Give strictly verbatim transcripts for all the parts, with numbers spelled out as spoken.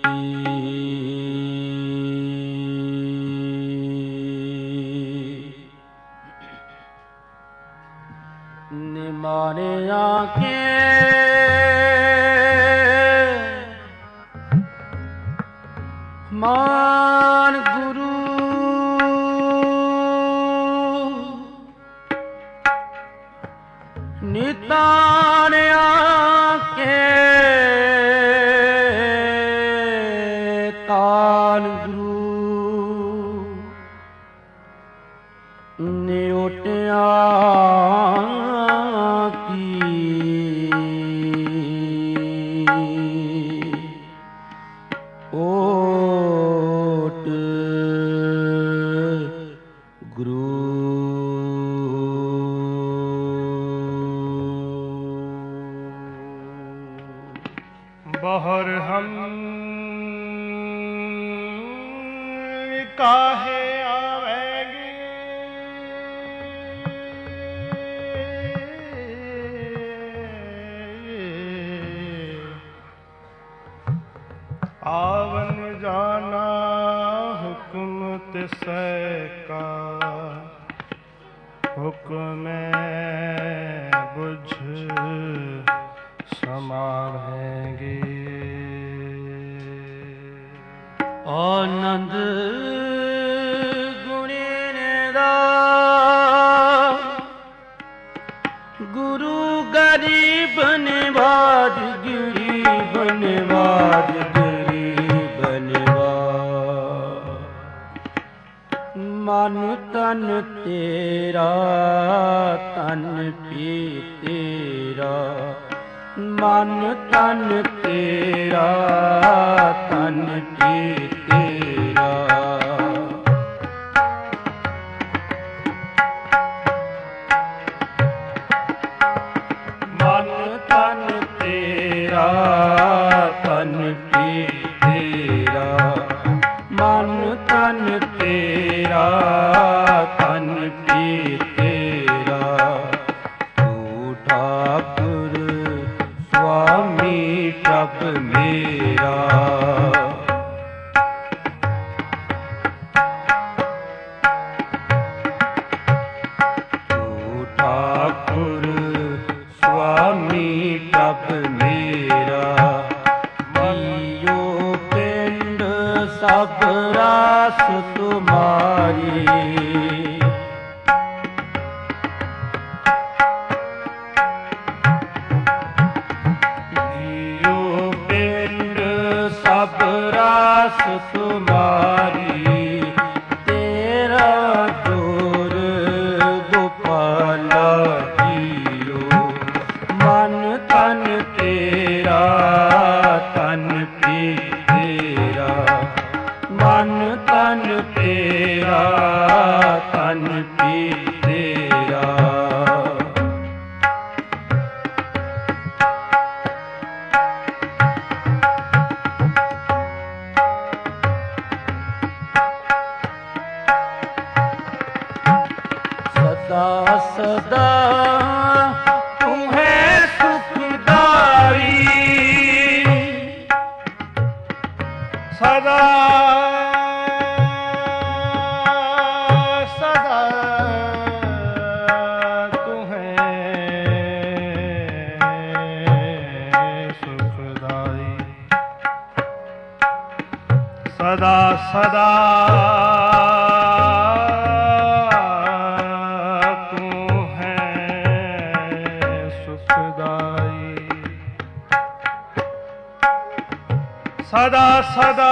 निमानिया के मान गुरु नितानिया के तान गुरु नियोटिया बहर हम काहे आवेंगे आवन जाना हुक्म तिसै का हुक्म बुझ समावेंगे। आनंद गुणी दा गुरु गरीब निवाज गरीब निवाज गरीब निवाज मन तन तेरा तन पी तेरा मन तन तेरा तन पी तेरा मन तन तेरा तन पी तेरा मन तन तेरा तन पी तेरा तू ठाकुर स्वामी प्रभ मेरा तू ठाकुर स्वामी प्रभ मेरा जियो पिंड सब रास तुम्हारी सब रास तुम्हारी तेरा जोर गोपाला जियो मन तन तेरा तन पी तेरा मन तन तेरा तन पी तेरा सदा सदा तू है सुखदाई सदा सदा तू है सुखदाई सदा सदा सदा सदा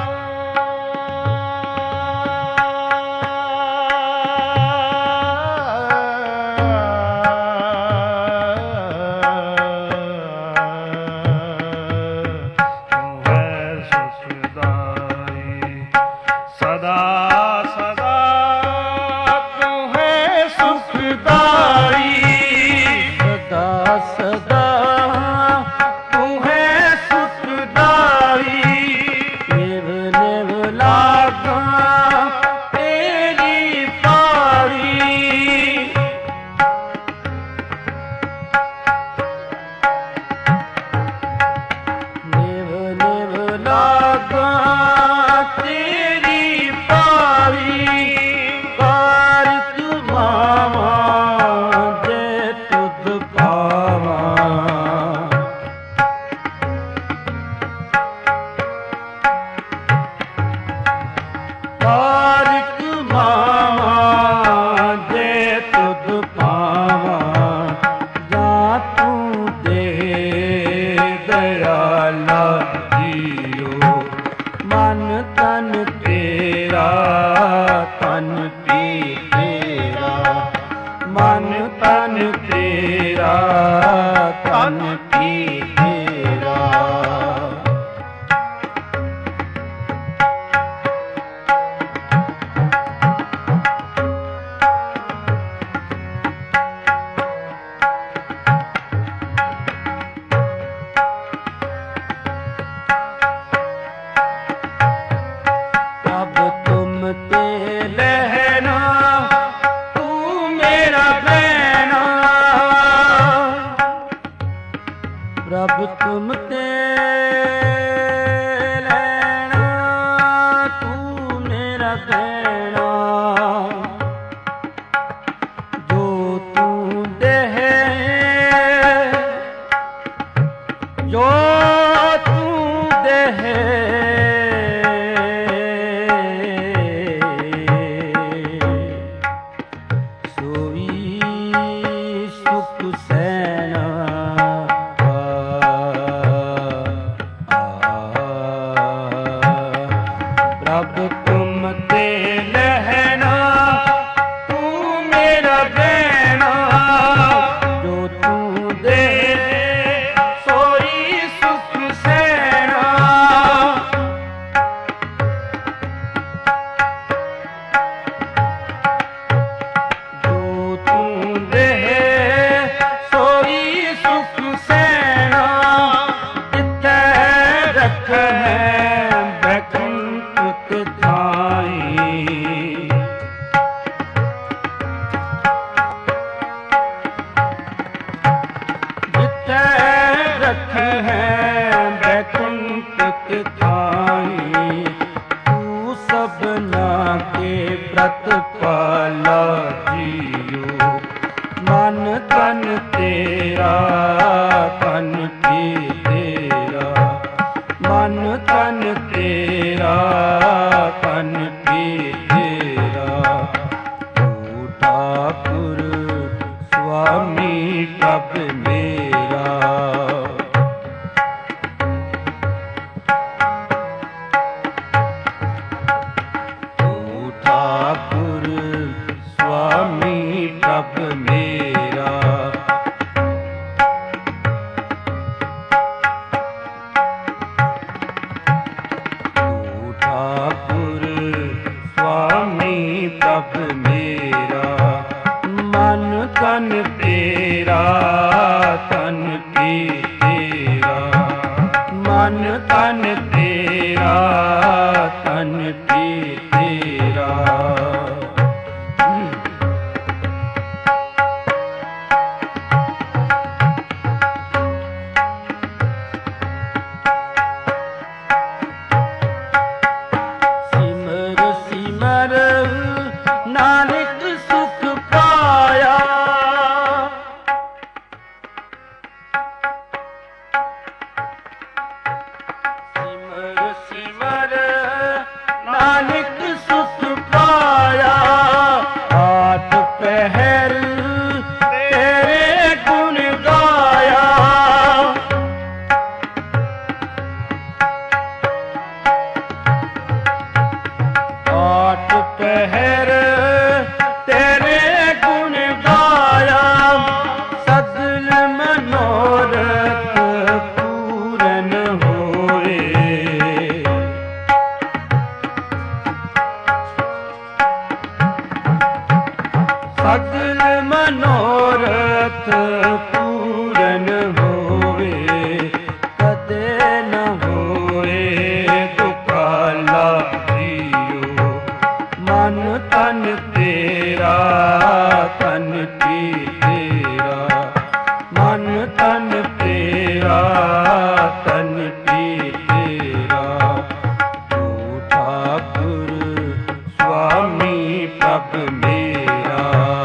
सदा सदा तू है सुखदाई सदा सदा तू है सुखदाई ਤੇਰੀ ਪਾਵੀ ਕਾਰਜ ਮਾਵਾ ਜੇ ਤੁਧ ਪਾਵਾਂ। ਕਾਰਜ ਮਾਵਾ ਜੇ ਤੁਧ ਪਾਵਾਂ ਜਾਂ ਤੂੰ ਦੇ ਦਇਆਲਾ ਜੀਓ। ਮਨ ਤਨ ਤੇਰਾ ਤਨ ਪੀ ਤੇਰਾ ਮਨ ਤਨ ਤੇਰਾ ਤਨ ਪੀ ਤੇਰਾ। अब तुम ते लहना तू मेरा बहना। रब तुम ते लहना तू मेरा बहना। जो तू देह जो तू देह रब तुम ते लहना तू मेरा बहना। जो तू दे सोई सुख सैना। जो तू दे सोई सुख सैना। जिथे रख है बैकुंठ थाई। जिथे रख है बैकुंठ थाई। तू सबना के व्रत पाला जियो। मन तन तेरा तन पी तेरा मन तन तेरा तन पी तेरा। तू ठाकुर स्वामी कब मेरा। तू ठाकुर स्वामी कब मेरा। ठाकुर स्वामी प्रभ मेरा। मन तन तेरा तन पी तेरा मन तन तेरा तन पी तेरा। नानक सुख पाया। सिमर सिमर नानक सुख पाया। आठ पहर तेरे गुण गाया। आठ पहर तेरे गुण गाया। सगल मनोरथ पूरन होए। सगल मनोरथ पूरन होए। कदे न होए दुखाला जियो। मन ਤਬ ਮੇਰਾ।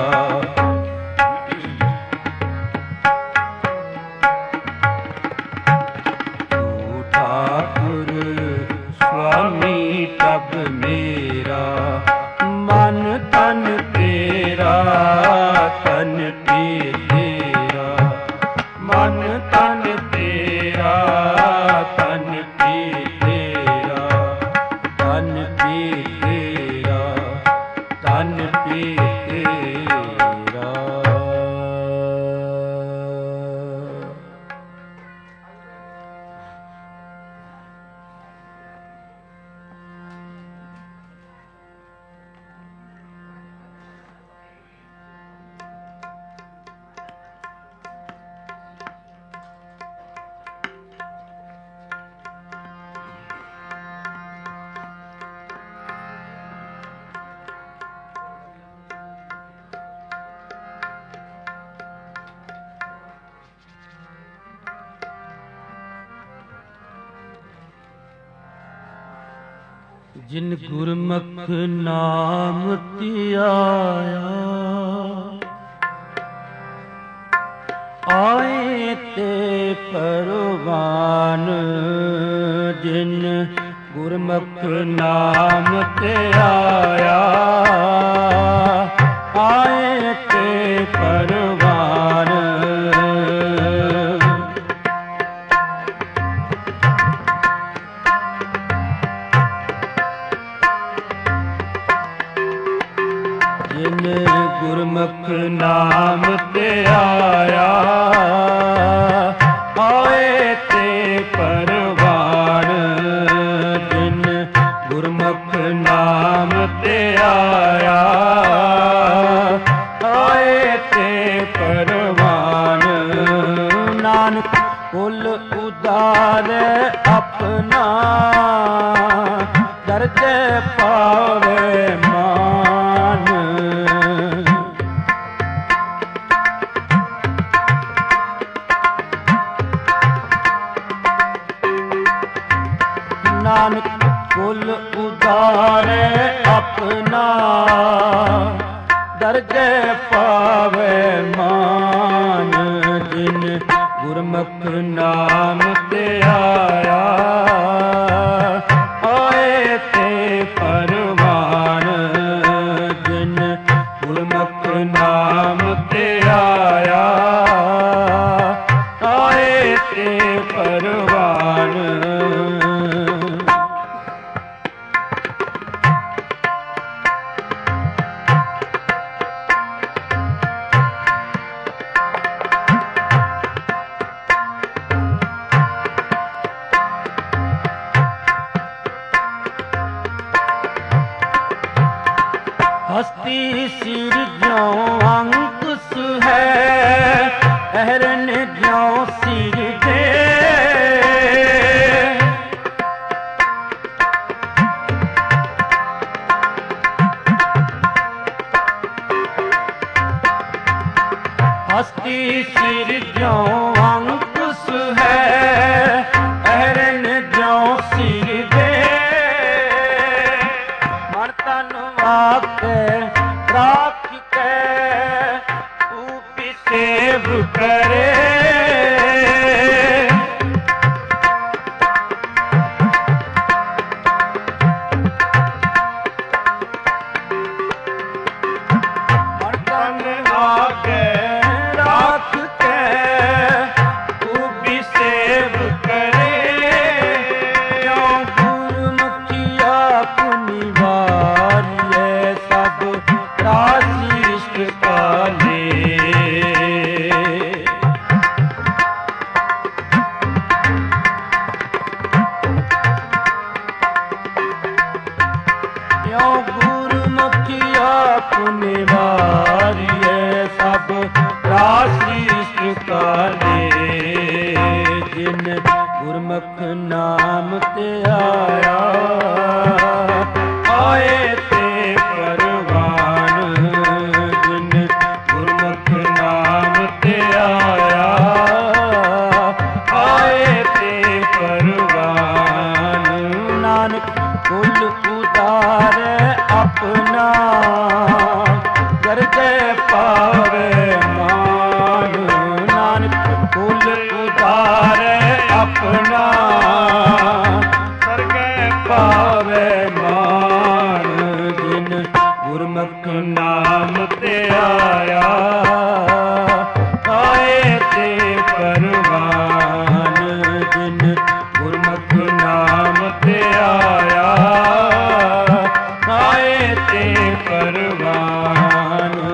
ਤੂੰ ਠਾਕੁਰ ਸੁਆਮੀ ਤਬ ਮੇਰਾ, ਮਨ ਤਨ ਤੇਰਾ ਤਨ ਪੀ ਤੇਰਾ, ਮਨ ਤਨ ਤੇਰਾ ਤਨ ਪੀ ਤੇਰਾ, ਤਨ ਪੀ ਤੇਰਾ ਤਨ ਪੀ ਤੇਰਾ। ਜਿਨ ਗੁਰਮੁਖ ਨਾਮ ਧਿਆਇਆ, ਆਏ ਤੇ ਪਰਵਾਨ। ਜਿਨ ਗੁਰਮੁਖ ਨਾਮ ਧਿਆਇਆ, ਆਏ ਤੇ ਪਰਵਾਨ। ਜਿਨ ਗੁਰਮੁਖ ਨਾਮ ਧਿਆਇਆ, ਆਏ ਤੇ ਪਰਵਾਨ। ਜਿਨ ਗੁਰਮੁਖ ਨਾਮ ਧਿਆਇਆ, ਆਏ ਤੇ ਪਰਵਾਨ। ਨਾਨਕ ਕੁਲ ਉਦਾਰੇ ਆਪਣਾ, ਦਰਜੇ ਪਾਵੇ ਮਾਨ। ਨਾਨਕ ਕੁਲ ਉਦਾਰੇ ਆਪਣਾ, ਦਰਜੇ ਪਾਵੇ ਮਾਨ। ਜਿਨ ਗੁਰਮੁਖ ਨਾਮ ਧਿਆਇਆ, ਆਏ ਤੇ ਪਰਵਾਨ। ਜਿਨ ਗੁਰਮੁਖ ਨਾਮ ਧਿਆਇਆ, ਆਏ ਤੇ ਪਰਵਾਨ। ਹਸਤੀ ਸਿਰਜੋਂ ਅੰਕੁਸ਼ ਹੈ, ਅਹਰਨ ਜਿਉ ਸਿਰਜੇ। ਹਸਤੀ ਸਿਰਜੋਂ ਅੰਕੁਸ਼ ਹੈ, ਅਹਰਨ ਜਿਉ ਸਿਰਜੇ। ਮਨ ਤਨ ਵਾਕੇ ਰਾਖ ਕੇ, ਤੂੰ ਵੀ ਸੇਵ ਕਰੇ। ਮਨ ਤਨ ਵਾਕੇ ਰਾਖ ਕੇ, ਤੂੰ ਵੀ ਸੇਵ ਕਰੇ। ਕਿਉਂ ਗੁਰਮੁਖੀਆ ਪੁਨੀ ਵਾਰੀਏ, ਸਭ ਰਾਸ਼ੀ ਰਿਸ਼ਟ ਕਾਲੇ। ਕਿਉਂ ਗੁਰਮੁਖੀਆ ਪੁਨੀ ਵਾਰੀਏ, ਸਭ ਰਾਸ਼ੀ ਰਿਸ਼ਟ ਕਾਲੇ। ਜਿਨ ਗੁਰਮੁਖ ਨਾਮ ਧਿਆਇਆ, ਆਏ ਤੇ ਪਰਵਾਨ। ਜਿਨ ਗੁਰਮੁਖ ਨਾਮ ਧਿਆਇਆ, ਆਏ ਤੇ ਪਰਵਾਨ। ਨਾਨਕ ਕੁਲ ਉਦਾਰੇ ਆਪਣਾ ਦਰਜੇ ਪਾਵੇ ਮਾਨ ਨਾਨਕ ਕੁਲ ਉਤਾਰੇ ਆਪਣਾ ਸਰਗੇ ਪਾਵੇ ਮਾਨ ਜਿਨ ਗੁਰਮੁਖ ਨਾਮ ਤੇ ਆਇਆ ਆਏ ਤੇ ਪਰਵਾਨ ਜਿਨ ਗੁਰਮੁਖ ਨਾਮ ਤੇ ਆਇਆ ਆਏ ਤੇ ਪਰਵਾਨ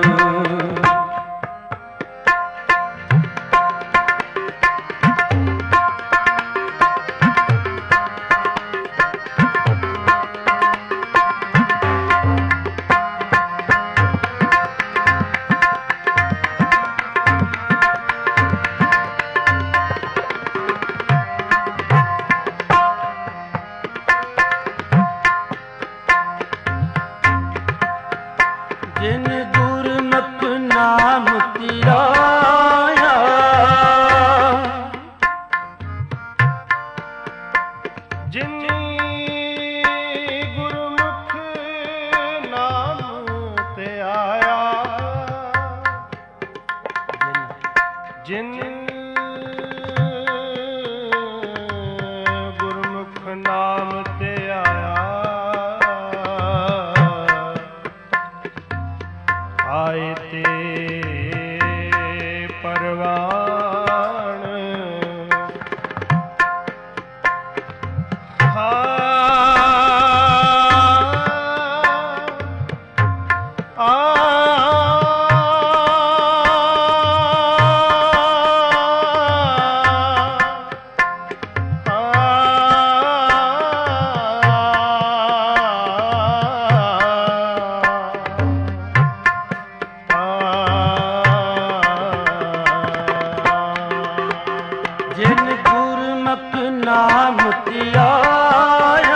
ਜਿਨ ਗੁਰਮੁਖ ਨਾਮ ਧਿਆਇਆ ਜਿਨ ਗੁਰਮੁਖ ਨਾਮ ਤੇ ਆਇਆ ਜਿਨ ਗੁਰਮੁਖ ਨਾਮ ਤੇ ਆਇਆ ਆਏ ਤੇ ਪਰਵਾਨ ਹਾਂ ਆ ਜਿਨ ਗੁਰਮੁਖ ਨਾਮ ਧਿਆਇਆ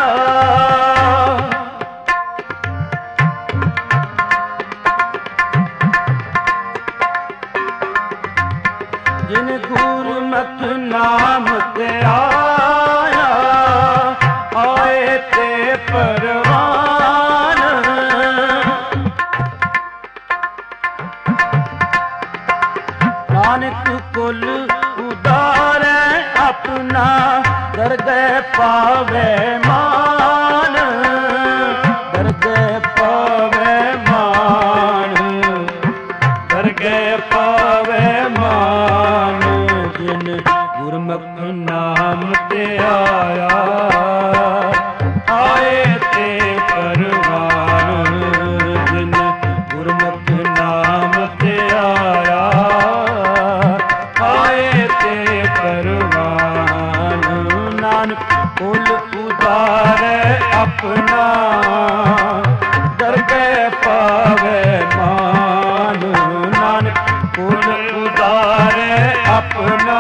ਜਿਨ ਗੁਰਮੁਖ ਨਾਮ ਧਿਆਇਆ ਆਏ ਤੇ ਪਰਵਾਨ ਨਾਨਕ ਕੁਲ ਉਦਾਰੇ ਆਪਣਾ ਦਰਗਹਿ ਪਾਵੇ ਮਾਨ ਦਰਗਹਿ ਪਾਵੇ ਮਾਨ ਦਰਗਹਿ ਪਾਵੇ ਮਾਨ ਜਿਨ ਗੁਰਮੁਖ ਨਾਮ ਤੇ ਆਇਆ ਆਏ ਤੇ ਪਰਵਾਨ ਜਿਨ ਗੁਰਮੁਖ ਨਾਮ ਤੇ ਆਇਆ ਆਏ ਤੇ ਪਰਵਾਨ ਨਾਨਕ ਕੁਲ ਉਤਾਰੇ ਆਪਣਾ ਦਰਗਹਿ ਪਾਵੇ ਮਾਨ ਨਾਨਕ ਕੁਲ ਉਤਾਰੇ ਆਪਣਾ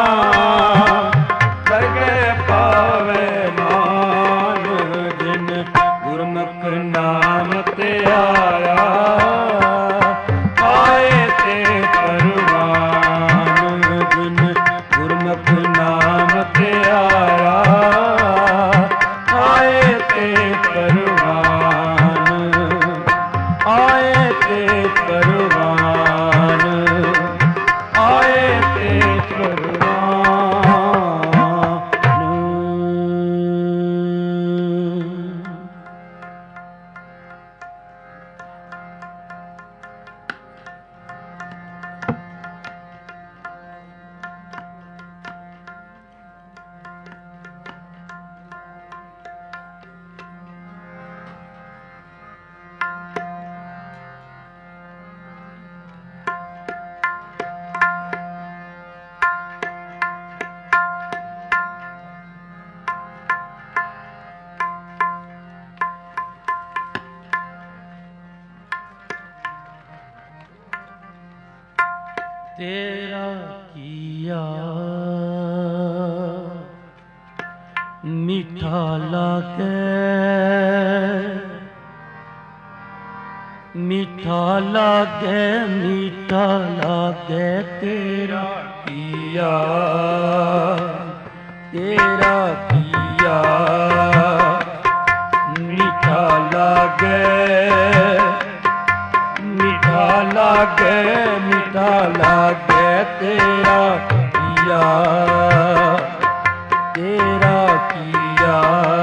ਦਰਗਹਿ ਪਾਵੇ ਮਾਨ ਜਿਨ ਗੁਰਮੁਖ ਨਾਮ ਤੇ ਆਇਆ ਆਏ ਤੇ ਪਰਵਾਨ ਜਿਨ ਗੁਰਮੁਖ ਨਾਮ ਤੇ ਆਇਆ ਆਏ ਤੇ ਪਰਵਾਨ ਆਏ ਤੇ ਪਰਵਾਨ ਆਏ ਤੇ ਪਰਵਾਨ ਤੇਰਾ ਕੀਆ ਮਿੱਠਾ ਲਾਗੇ ਮਿੱਠਾ ਲਾਗੇ ਮਿੱਠਾ ਲਾਗੇ ਤੇਰਾ ਕੀਆ ਤੇਰਾ ਕੀਆ ਮਿੱਠਾ ਲਾਗੇ लागे मीठा लागे तेरा किया तेरा किया।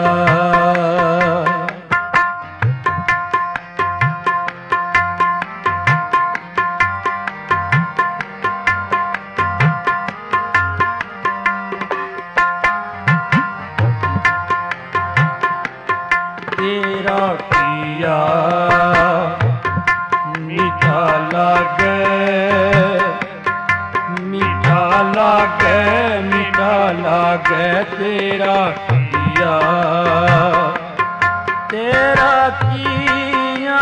तेरा किया मीठा लागे मीठा लागे मीठा लागे तेरा किया तेरा किया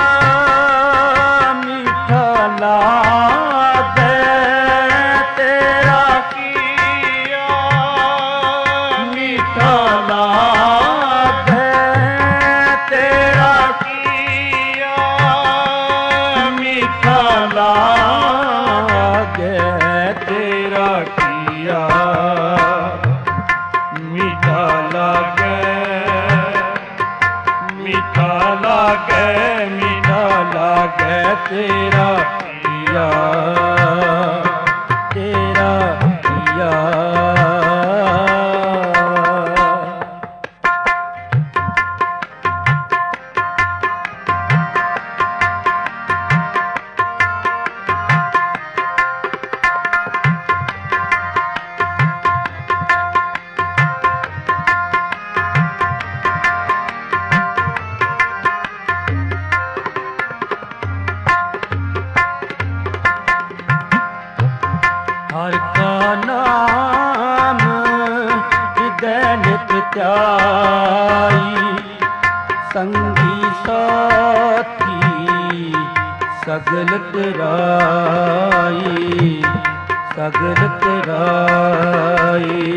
मीठा लागे तेरा किया मीठा लागे तेरा किया मीठा लागे तेरा किया मीठा लागे मीठा लागे मीठा लागे तेरा किया तेरा किया। हर का नाम हृदय नित ध्याई संगी साथी सगल तराई सगल तराई।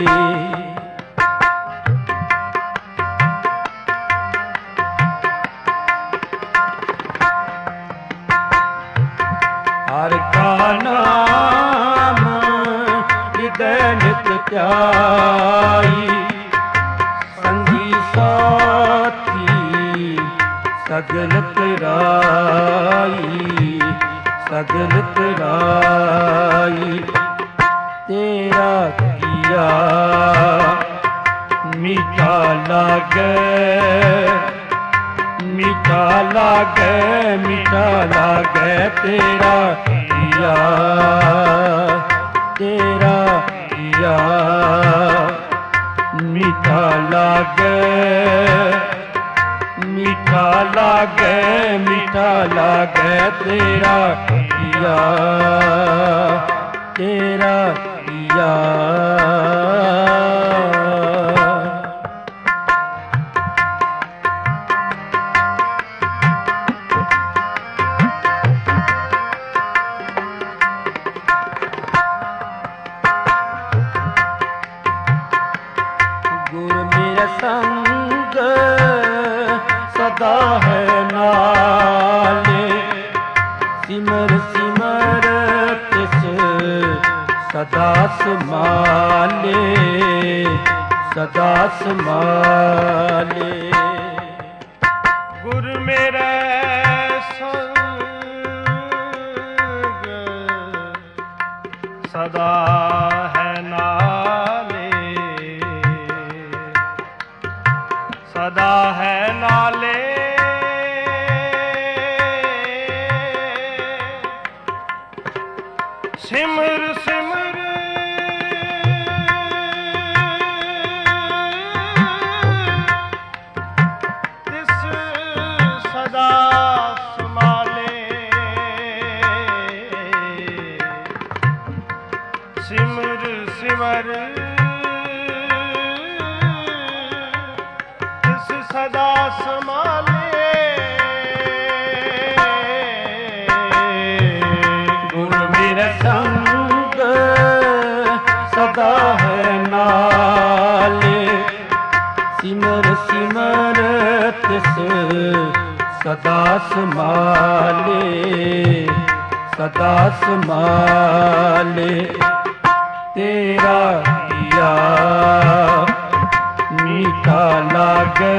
हर का नाम हृदय नित ध्याई संगी साथी सगल तराई सगल तराई। तेरा किया मीठा लागे मीठा लागे मीठा लागे तेरा किया तेरा किया मीठा लागे मीठा लागे मीठा लागे तेरा किया तेरा किया। गुरु मेरा संग सदा है नाले सिमर सिमर तिस सदा समाले सदा समाले। गुरु मेरा संग सदा है नाले सदा है नाले सिमर सिमर तिस सदा समाले सिमर सिमर तिस सदा समाले। गुरु मेरा संग सदा है नाले सिमर सिमर तिस सदा समाले सदा समाले। तेरा किया मीठा लागे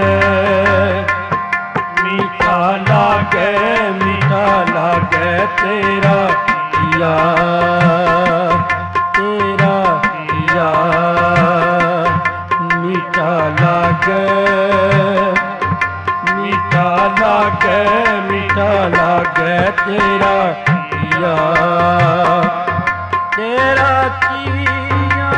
मीठा लागे मीठा लागे तेरा ਕੀਆ ਤੇਰਾ ਕੀਆ ਮੀਠਾ ਲਾਗੇ ਮੀਠਾ ਲਾਗੇ ਮੀਠਾ ਲਾਗੇ ਤੇਰਾ ਕੀਆ ਤੇਰਾ ਕੀਆ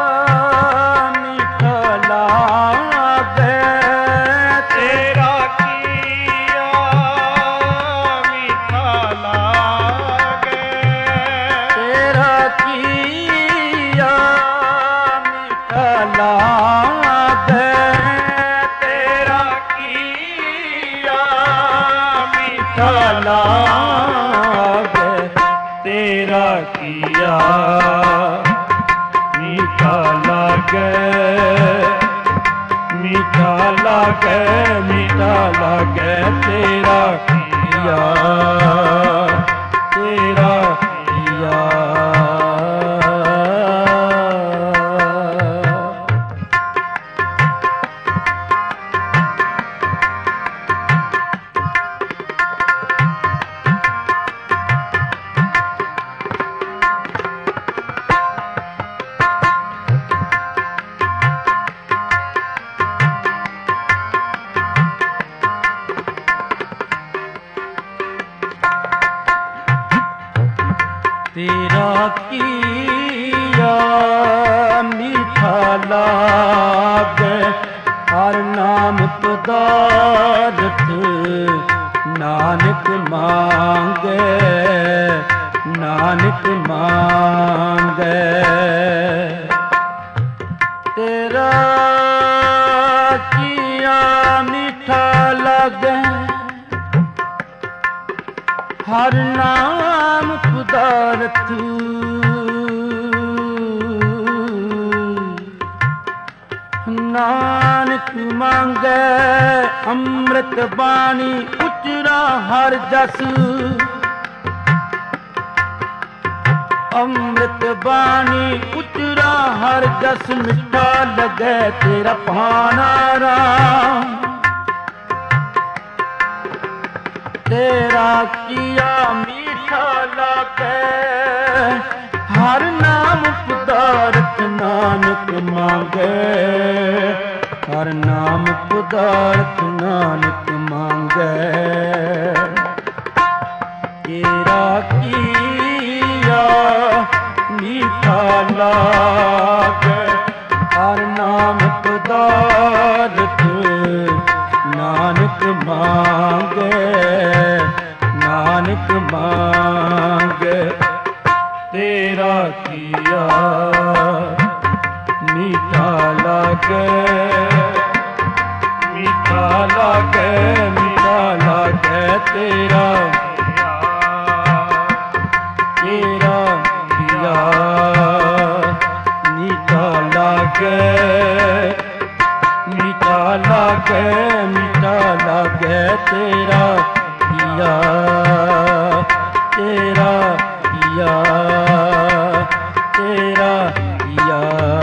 ਮੀਠਾ ਲਾਗੇ ਤੇਰਾ ਕੀਆ ਮੀਠਾ ਲਾਗੇ ਤੇਰਾ ਕੀਆ ਮੀਠਾ ਲਾਗੇ ਤੇਰਾ ਕੀਆ ਮੀਠਾ ਲਾਗੇ ਤੇਰਾ ਕੀਆ ਮੀਠਾ ਲਾਗੇ ਮੀਠਾ ਲਾਗੇ ਮੀਠਾ ਲਾਗੇ ਤੇਰਾ ਕੀਆ ਤੇਰਾ ਕੀਆ ਤੇਰਾ ਕੀਆ ਮੀਠਾ ਲਾਗੇ ਹਰ ਨਾਮ ਪਦਾਰਥ ਨਾਨਕ ਮੰਗੇ ਨਾਨਕ ਮੰਗੇ ਤੇਰਾ ਕੀਆ ਮੀਠਾ ਲਾਗੇ ਹਰ ਨਾਮ ਪਦਾਰਥ ਨਾਨਕ ਮੰਗੈ ਅੰਮ੍ਰਿਤ ਬਾਣੀ ਉਚਰਾ ਹਰ ਜਸ ਅੰਮ੍ਰਿਤ ਬਾਣੀ ਉਚਰਾ ਹਰ ਜਸ ਮਿੱਠਾ ਲਗੈ ਤੇਰਾ ਭਾਣਾ ਰਾਮ ਤੇਰਾ ਕੀਆ ਮੀਠਾ ਲਾਗੇ ਹਰ ਨਾਮ ਪਦਾਰਥ ਨਾਨਕ ਮੰਗੇ ਹਰ ਨਾਮ ਪਦਾਰਥ ਨਾਨਕ ਮੰਗੇ ਤੇਰਾ ਕੀਆ ਮੀਠਾ ਲਾਗੇ ਹਰ ਨਾਮ ਪਦਾਰਥ ਨਾਨਕ ਮੰਗੇ ਨਾਨਕ ਮੰਗੇ ਤੇਰਾ ਕੀਆ ਮੀਠਾ ਲਾਗੇ ਮੀਠਾ ਲਾਗੇ ਮੀਠਾ ਲਾਗੇ ਤੇਰਾ ਤੇਰਾ ਕੀਆ ਮੀਠਾ ਲਾਗੇ ਮੀਠਾ ਲਾਗੇ ਮੀਠਾ ਲਾਗੇ ਤੇਰਾ ਕੀਆ ਤੇਰਾ ਕੀਆ ਤੇਰਾ ਕੀਆ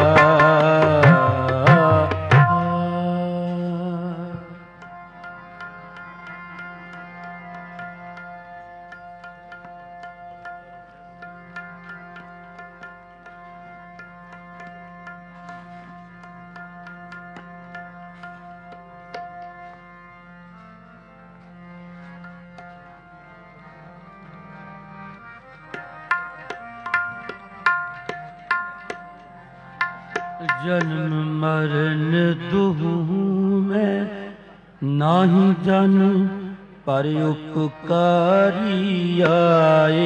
जन्म मरण दुहु में नाही जन पर उपकारी आए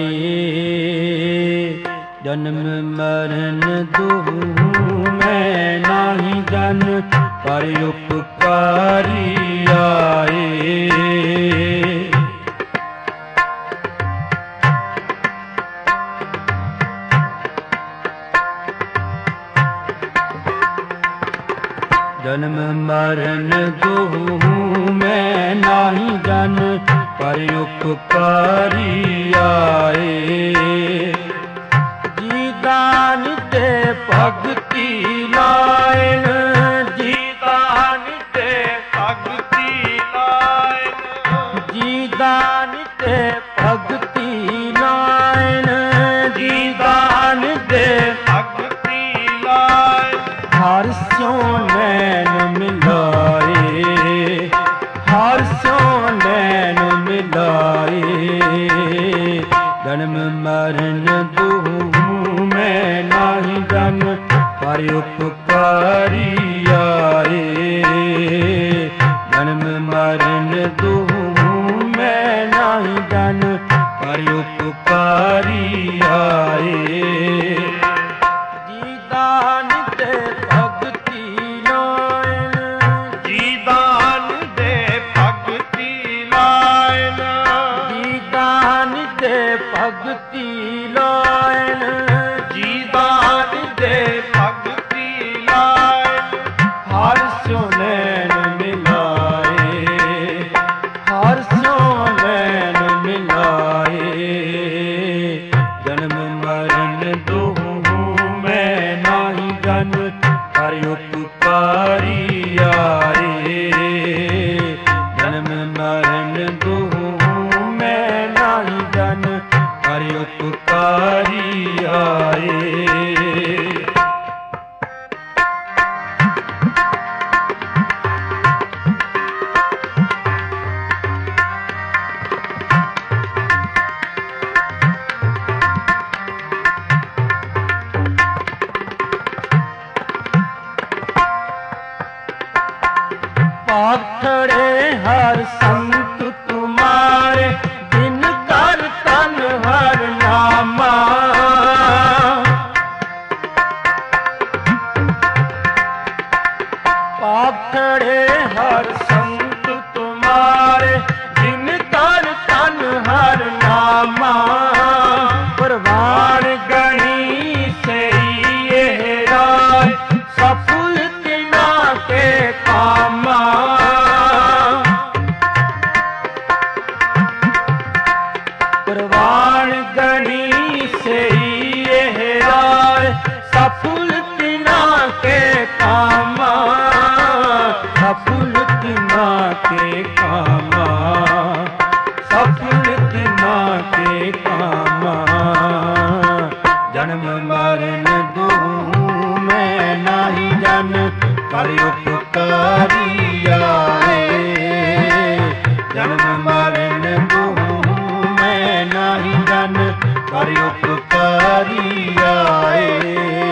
जन्म मरण दुहु में नाही जन पर उपकारी आए जन्म मरण दुहु में नाही जन पर उपकारी आए जी दान ते भगति लायन जी दान ते भगति लायन जी दान ते भगति लायन ਜਨਮ ਮਰਨ ਦੁਹੂ ਮੈਂ ਨਾਹੀ ਜਨ ਪਰ ਉਪਕਾਰੀ ਆਏ। ਜਨਮ ਮਰਨ ਦੁਹੂ ਮੈਂ ਨਾਹੀ ਜਨ ਪਰ ਉਪਕਾਰੀ ਆਏ। ਜੀ ਦਾਨ ਤੇ ਭਗਤੀ ਲਾਇਨ, ਜੀ ਦਾਨ ਦੇ ਭਗਤੀ ਲਾਇਨ, ਜੀ ਦਾਨ ਤੇ ਭਗਤੀ ਲਾਇਨ, ਜੀ ਦਾਨ ਦੇ ਭਗਤੀ ਲਾਇਨ। ਹਰ ਸਿਉ ਨੈਣ ਮਿਲਾਏ, ਹਰ ਸਿਉ ਨੈਣ ਮਿਲਾਏ। ਜਨਮ ਮਰਨ ਦੁਹੂ ਮੈਂ ਨਾਹੀ ਜਨ ਪਰ ਉਪਕਾਰੀ ਆਏ। ਜਨਮ ਮਰਨ ਦੁਹੂ ਮੈਂ ਨਾਹੀ ਜਨ ਪਰ ਉਪਕਾਰੀ ਆਏ। ਪਾਖੜੇ ਹਰ ਸੰਤ ਤੁਮਾਰੇ, ਦਿਨ ਕਰ ਤਨ ਹਰ ਨਾਮਾ। ਪਾਖੜੇ ਹਰ ਸੰਤ ਤੁਮਾਰੇ, ਦਿਨ ਕਰ ਤਨ ਹਰ ਨਾਮਾ। ਪ੍ਰਵਾਨ ਗਣੀ ਸਈ ਇਹ ਰਾਏ, ਸਫਲ ਤਿਨਾ ਕੇ ਕਾਮਾ। ਪ੍ਰਵਾਨ ਗਣੀ ਸਈ ਇਹ ਰਾਏ, ਸਫਲ ਤਿਨਾ ਕੇ ਕਾਮਾ। ਸਫਲ ਤਿਨਾ ਕੇ ਕਾਮਾ, ਸਫਲ ਤਿਨਾ ਕੇ ਕਾਮਾ। ਜਨਮ ਮਰਨ ਦੁਹੂ ਮੈਂ ਨਾਹੀ ਜਨ ਪਰ ਉਪਕਾਰੀ ਆਏ। ਜਨਮ ਮਰਨ ਦੁਹੂ ਮੈਂ ਨਾਹੀ ਜਨ ਪਰ ਉਪਕਾਰੀ ਆਏ।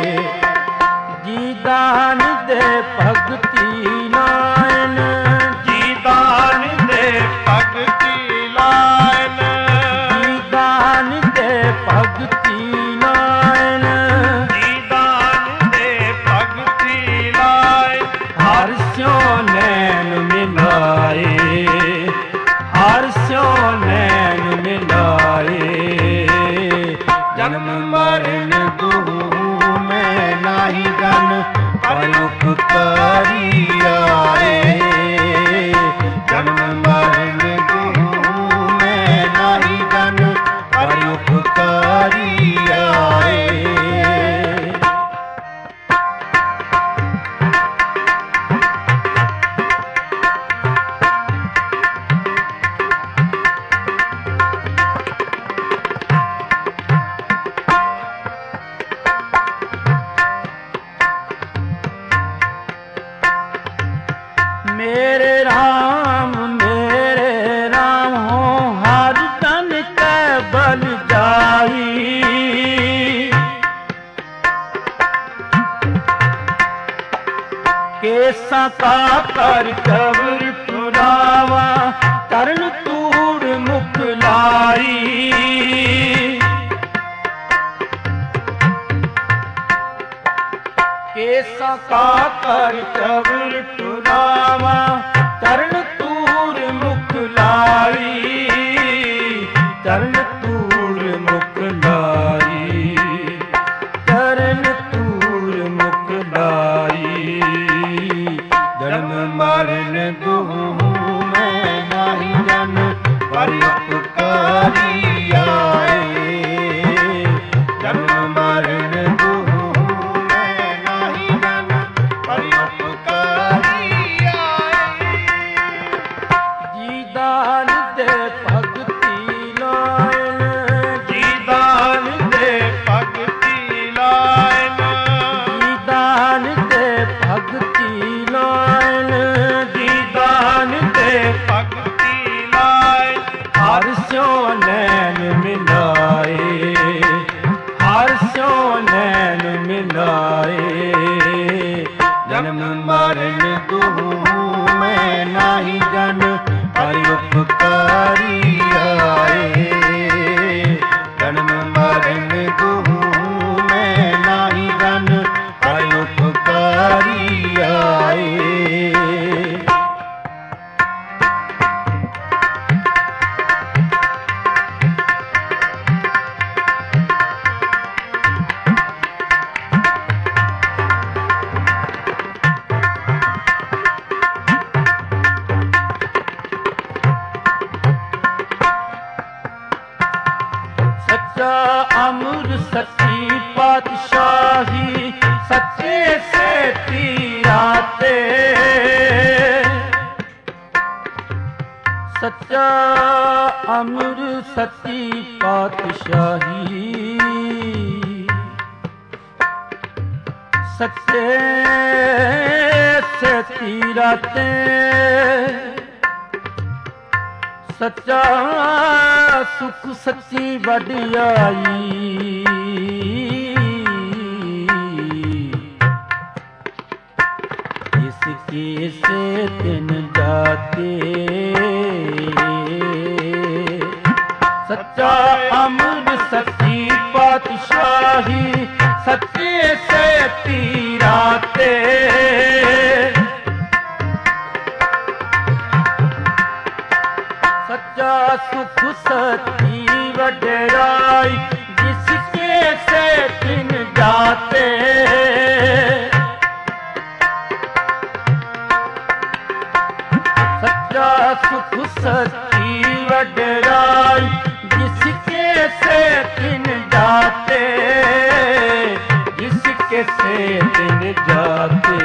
ਜੀ ਦਾਨ ਦੇ ਭਗਤੀ ਲਾਇਨ, ਜੀ ਦਾਨ ਦੇ ਭਗਤੀ ਲਾਇਨ, ਜੀ ਦਾਨ ਦੇ ਭਗਤੀ ਲਾਇਨ। ਜੀ ਦਾਨ ਦੇ ਭਗਤੀ ਲਾਇਨ। ਹਰ ਸਿਉ ਨੈਣ ਮਿਲਾਏ, ਹਰ ਸਿਉ ਨੈਣ ਮਿਲਾਏ। ਜਨਮ ਮਰਨ ਦੁਹੂ ਮੈਂ ਨਾਹੀ ਜਨ ਪਰ ਉਪਕਾਰੀ ਆਏ। ਜਨਮ ਮਰਨ ਦੁਹੂ ਮੈਂ ਨਾਹੀ ਜਨ ਪਰ ਉਪਕਾਰੀ ਆਏ। मेरे राम मेरे राम हो हर तन कै बल जाई। केसा का कर कबर पुरावा तरण तूड़ मुख लाई। केसा का कर कबर टुरावा तरण तूर मुख लाई। तरण तूर मुख लाई, तरण तूर मुख लाई। जन्म मरण दुहू मैं नाही जन पर उपकारी आए। जन्म मरण ਹਰ ਸਿਉ ਨੈਣ ਮਿਲਾਏ। सच्चा अमर सच्ची पातशाही सच्चे से तीराते सच्चा अमर सच्ची पातशाही सच्चे से तीराते सच्चा सुख सच्ची वडियाई इसके से दिन जाते सच्चा अमर सच्ची पातशाही सच्चे से तीराते सच्चा सुख सच्ची वडराई जिसके से दिन जाते सच्चा सुख सच्ची वडराई जिसके से दिन जाते जिसके से दिन जाते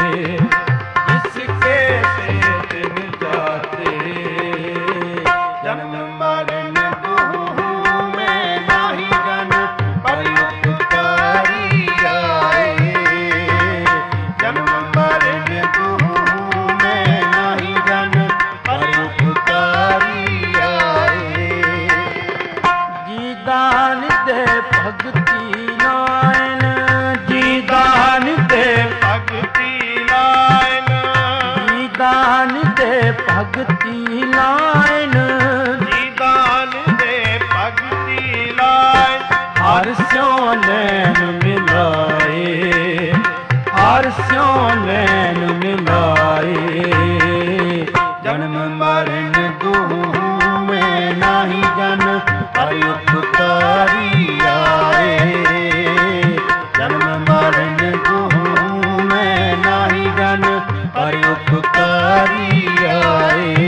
जिसके से दिन जाते जन्म मरण दुहु में नाही जन पर उपकारी आए जन्म मरण दुहु में नाही जन पर उपकारी आए जी दान दे भगती नायन जी दान दे भगती लाइन जी दान दे भगती नायन जी दान दे भगती लाइन हर स्यों नैन मिलाए हर स्यों नैन मिलाए जन्म मरण दुहु में नाही जन पर उपकारी आए जन्म मरण दुहु में नाही जन पर उपकारी आए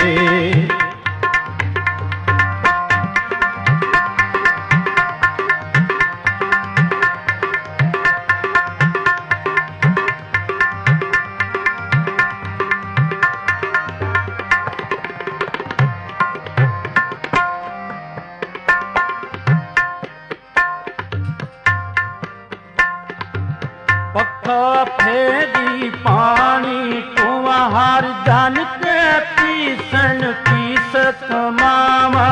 पक्का फेरी पानी कुआ हर जन के पीसन पीस कमावा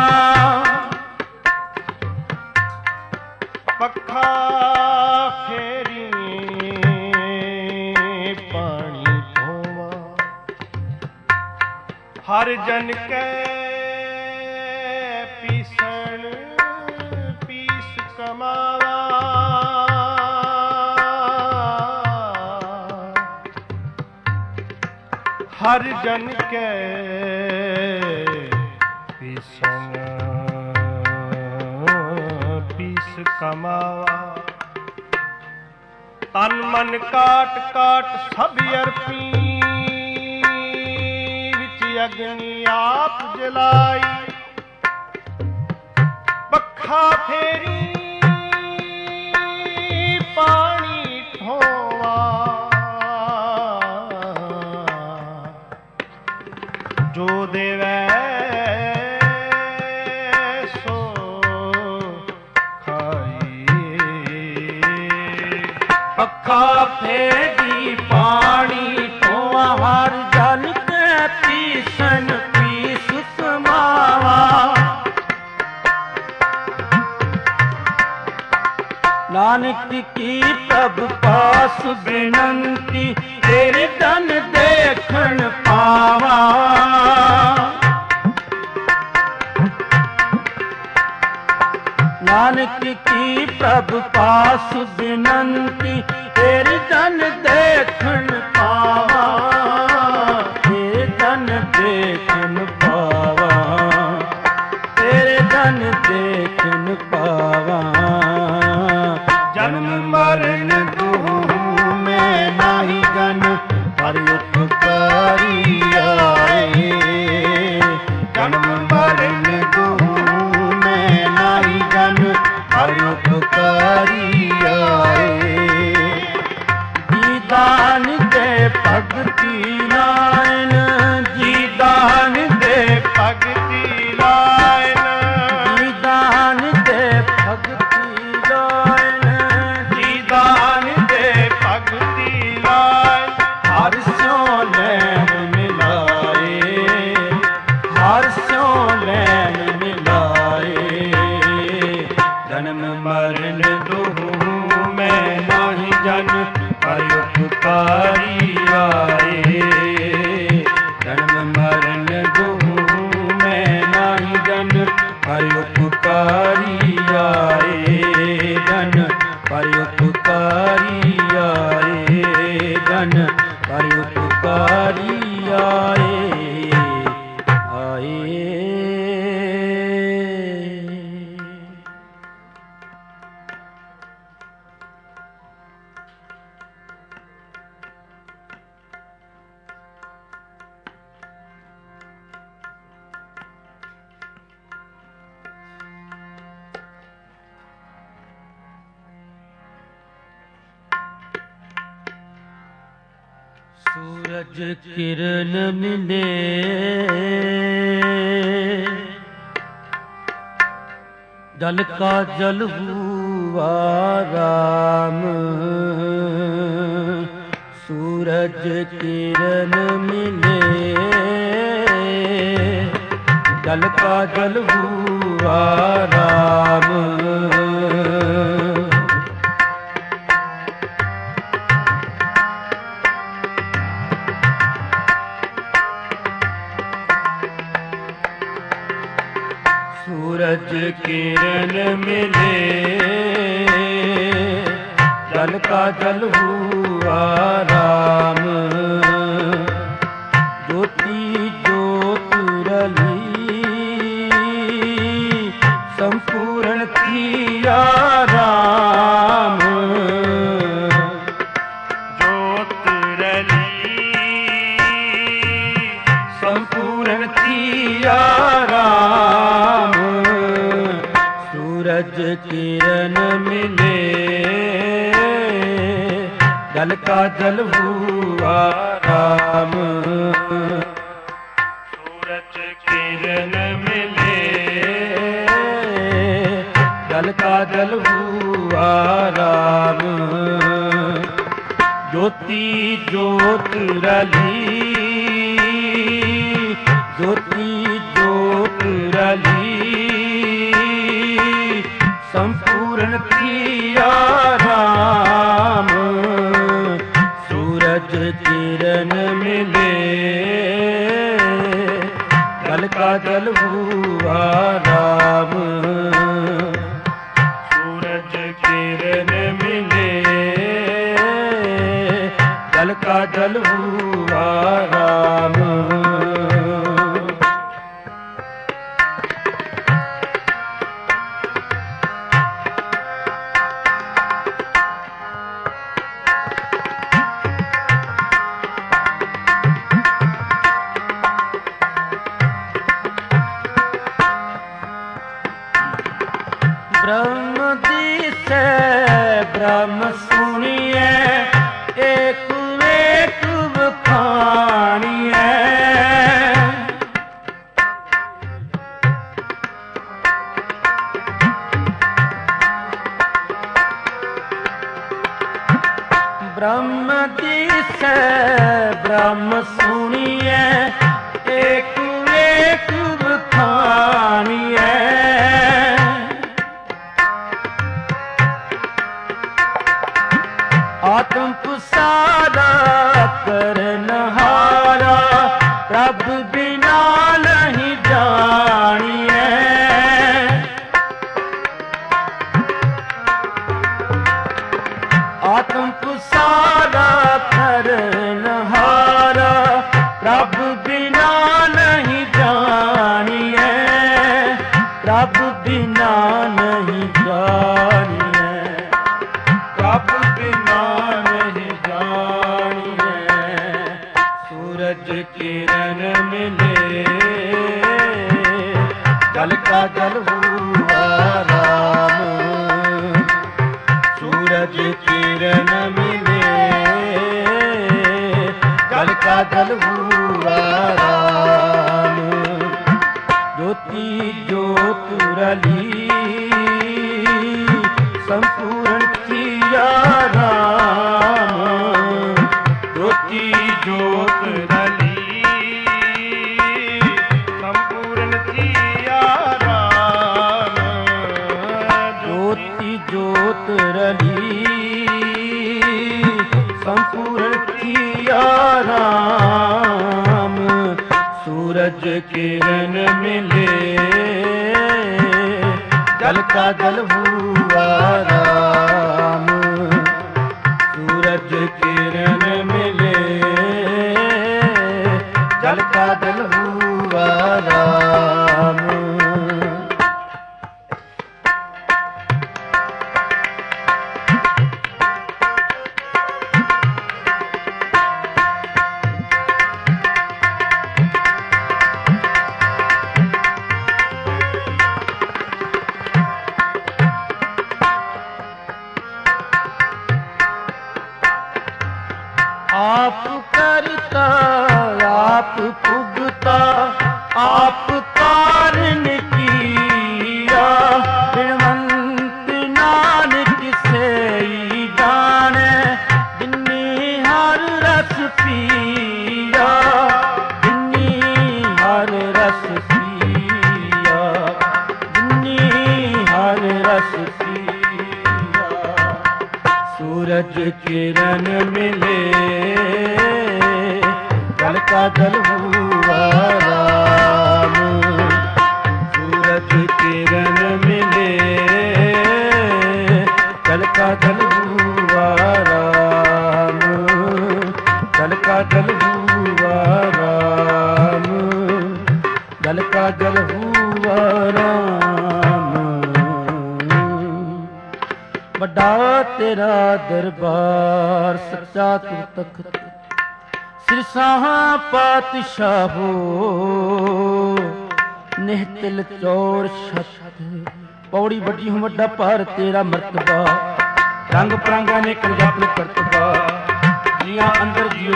पक्खा फेरी पानी धोवा हर जन के पीसन पीस कमावा हर जन के पीसन पीस कमावा तन मन काट काट सब अर्पी विच अग्नि आप जलाई पक्खा फेरी पानी ठोवा जो देवै सो खाई पक्का फेरी पानी कुआ हर जन के पीसन पीस कमावा नानक की तब पास बिनंती तेरे धन देखन पावा नानक की प्रभु पास बिनंती तेरे धन देखन पावा तेरे धन देखन पावा तेरे धन देखन पावा जन्म मरण दुहु में नाही जन पर उपकारी आए जन्म मरण दुहु में नाही जन स्यों लैन मिलाए। जन्म मरण दुहु में नाहि जन पर उपकारी आए। जन्म मरण दुहु में नाहि जन पर उपकारी आए। जन पर उपकारी आए। जन पर उपकारी आए। सूरज किरण मिले जल का जल हुआ राम। सूरज किरण मिले जल का जल हुआ राम। सूरज किरण मिले जल का जल हुआ राम। ज्योति ज्योत रली संपूर्ण किया राम। ज्योत रली संपूर्ण किया राम। सूरज किरण मिले जल का जल हुआ राम। सूरज किरण मिले जल का जल हुआ राम। ज्योति ज्योत रली ज्योति ज्योत रली संपूर्ण किया राम। सूरज किरण मिले जल का जल हुआ राम। सूरज किरण मिले जल का जल हुआ राम। ब्रह्म दिसे ब्रह्म सुनिए एक एक बखानिए। ब्रह्म दिसे ब्रह्म सुनिए एक एक बखानिए। आत्म पुसारा करनहारा प्रभु बिना नहीं जानिए। आत्म पुसारा करनहारा प्रभु बिना नहीं जानिए। प्रभु बिना नहीं जानिए। प्रभु बिना नहीं जानिए। सूरज किरण मिले जल का जल हुआ राम। सूरज किरण मिले जल का जल हुआ राम। ज्योति ज्योत रली संपूर्ण किया राम। ज्योति ज्योत रली संपूर्ण ਸੰਪੂਰਨ ਕੀਆ ਰਾਮ। ਜੋਤੀ ਜੋਤ ਰਲੀ ਸੰਪੂਰਨ ਕੀਆ ਰਾਮ। सूरज किरण मिले जल का जल हुआ राम। सूरज किरण मिले जल का जल हुआ राम। आप करता आप पुगता आप कारण किया। बिनवंत नानक से ही जाने जिन्नी हर रस पिया। जिन्नी हर रस पिया जिन्नी हर रस पिया। सूरज किरण मिले जल का जल हुआ राम। सूरज किरण मिले जल का जल हुआ राम। जल का जल हुआ राम। जल का जल हुआ राम। ਵੱਡਾ ਤੇਰਾ ਦਰਬਾਰ ਸੱਚਾ ਤੂੰ ਤਖਤ ਸਿਰਸਾਹਾਂ ਪਾਤਸ਼ਾਹੋ। ਨਿਹਤਿਲ ਚੌਰ ਛਤ ਪੌੜੀ ਵੱਡੀ ਹੂੰ ਵੱਡਾ ਭਾਰ ਤੇਰਾ ਮਰਤਬਾ। ਰੰਗ ਪਰਾਂਗਾ ਨੇ ਕਲਜਪਨ ਕਰਤਬਾ। ਜੀਆਂ ਅੰਦਰ ਜੀਓ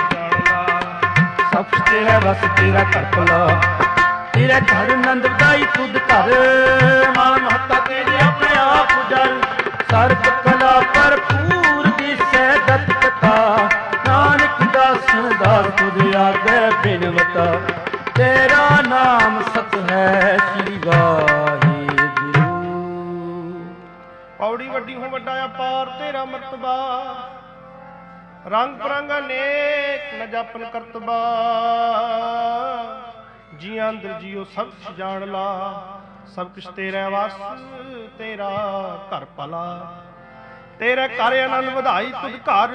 ਸਭ ਕੁਛ ਤੇਰਾ ਬਸ ਤੇਰਾ ਘਰ ਭਲਾ। ਤੇਰਾ ਘਰ ਨੰਦ ਵਧਾਈ ਤੁਧ ਘਰ। ਮਾਨ ਮਹੱਤਾ ਤੇਰੇ ਆਪਣੇ ਆਪ ਉਜਰ। ਸਰਬ ਕਲਾ ਭਰਪੂਰ ਦਿਸੈ ਦਤ ਕਥਾ। ਨਾਨਕ ਦਾਸ ਦਾਸ ਤੁਧ ਆਗੇ ਬਿਨਵਤਾ। ਤੇਰਾ ਨਾਮ ਸਤ ਹੈ ਸ੍ਰੀ ਵਾਹਿਗੁਰੂ। ਪੌੜੀ ਵੱਡੀ ਹੋ ਵੱਡਾ ਅਪਾਰ ਤੇਰਾ ਮਰਤਬਾ। ਰੰਗ ਬਰੰਗ ਅਨੇਕ ਨ ਜਾਪਨ ਕਰਤਬਾ। ਜੀਆਂ ਅੰਦਰ ਜੀਓ ਸਭ ਕੁਛ ਜਾਣ ਲਾ। ਸਭ ਕੁਛ ਤੇਰਾ ਵਸ ਤੇਰਾ ਘਰ ਭਲਾ। ਤੇਰੇ ਘਰ ਆਨੰਦ ਵਧਾਈ ਤੁਧ ਘਰ।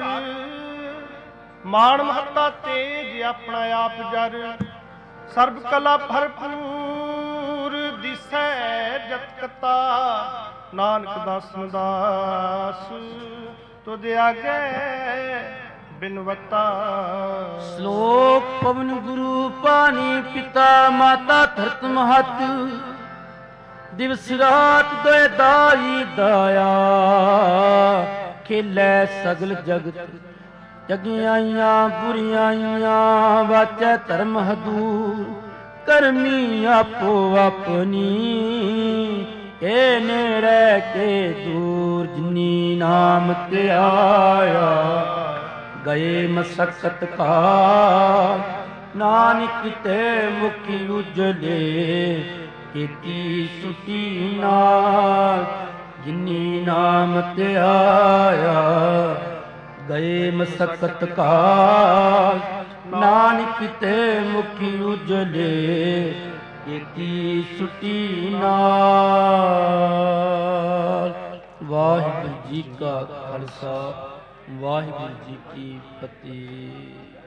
ਮਾਣ ਮਹੱਤਾ ਤੇਜ ਆਪਣਾ ਆਪ ਜਰ। ਸਰਬ ਕਲਾ ਭਰਪੂਰ ਦਿਸੈ ਜਤ ਕਤਾ। ਨਾਨਕ ਦਾਸ ਦਾਸ ਤੁਧ ਆਗੇ ਬਿਨਵਤਾ। ਸ਼ਲੋਕ ਪਵਨ ਗੁਰੂ ਪਾਣੀ ਪਿਤਾ ਮਾਤਾ ਧਰਤ ਮਹਤ। ਦਿਵਸ ਰਾਤ ਦੋਇ ਦਾਈ ਦਾਇਆ। ਖੇਲੇ ਸਗਲ ਜਗਤ ਜਗਿਆਈਆਂ ਬੁਰੀਆਈਆਂ। ਵਾਚੈ ਧਰਮ ਹਦੂਰ ਕਰਮੀ ਆਪੋ ਆਪਣੀ। ਇਹ ਨੇੜੇ ਕੇ ਦੂਰ ਜਿਨੀ ਨਾਮ ਤੇ ਆਇਆ। ਗਏ ਮਸਕਤ ਕਾ ਨਾਨਕ ਤੇ ਮੁਖੀ ਉਜਲੇ। ਕੀਤੀ ਸੁਟੀ ਨਾਲ ਜਿਨੀ ਨਾਮ ਤੇ ਆਇਆ। ਗਏ ਮਸਕਤ ਕਾਲ ਨਾਨਕ ਤੇ ਮੁਖੀ ਉਜਲੇ। ਕੀਤੀ ਸੁਟੀ ਨਾਲ। ਵਾਹਿਗੁਰੂ ਜੀ ਕਾ ਖਾਲਸਾ ਵਾਹਿਗੁਰੂ ਜੀ ਕੀ ਫਤਿਹ।